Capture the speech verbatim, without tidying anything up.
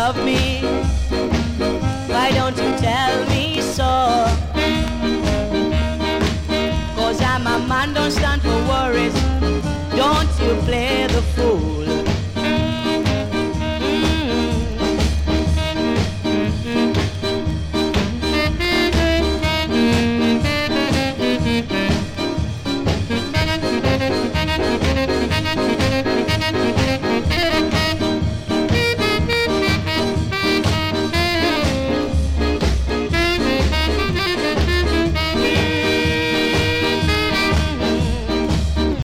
love me? Why don't you tell me so? Cause I'm a man, don't stand for worries. Don't you play the fool.